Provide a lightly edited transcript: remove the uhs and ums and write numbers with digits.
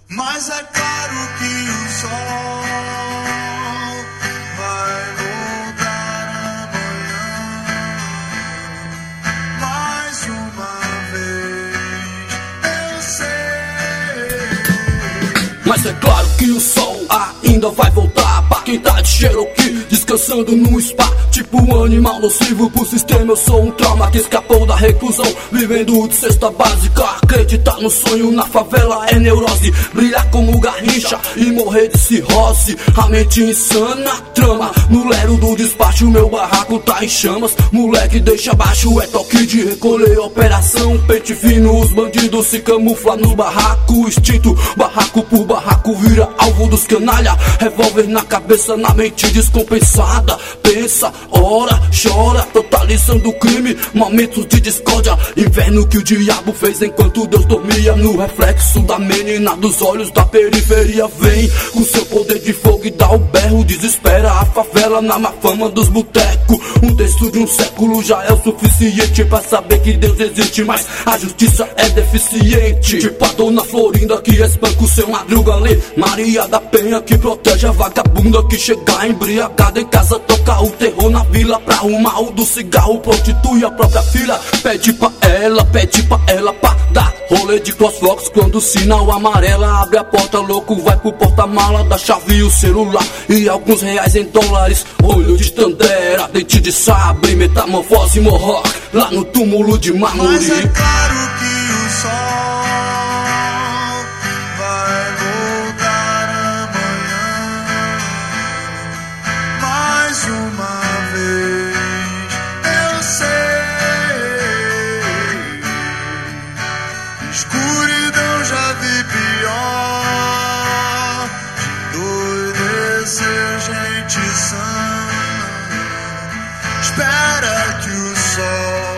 Mas é claro que o sol vai voltar amanhã. Mais uma vez eu sei. Mas é claro que o sol ainda vai voltar pra quem tá de Cherokee, descansando no spa. Tipo um animal nocivo pro sistema, eu sou um trauma que escapou da reclusão, vivendo de cesta básica. Acreditar no sonho na favela é neurose, brilhar como Garrincha e morrer de cirrose. A mente insana trama no lero do despacho, meu barraco tá em chamas. Moleque deixa baixo, é toque de recolher, operação pente fino. Os bandidos se camuflam no barraco, instinto barraco por barraco vira alvo dos canalha. Revólver na cabeça, na mente descompensada. Pensa, ora, chora, totalizando o crime. Momentos de discórdia, inverno que o diabo fez enquanto Deus dormia. No reflexo da menina dos olhos da periferia, vem com seu poder de fogo e dá o berro. Desespera a favela na má fama dos botecos. Um texto de um século já é o suficiente pra saber que Deus existe, mas a justiça é deficiente. Tipo a dona Florinda que espanca o seu madruga ali, Maria da Penha que protege a vagabunda que chega embriagada em casa, toca o terror na vila pra arrumar o do cigarro, prostitui a própria filha. Pede pra ela pra dar rolê de crosswalks quando o sinal amarela. Abre a porta, louco, vai pro porta-mala, da chave e o celular e alguns reais em dólares. Olho de Tandera, dente de sabre, metamorfose Mohawk lá no túmulo de mármore. Mas é claro que o sol vai voltar amanhã. Mais uma vez eu sei. Escuridão já vi pior, de endoidecer gente sã. Espera que o sol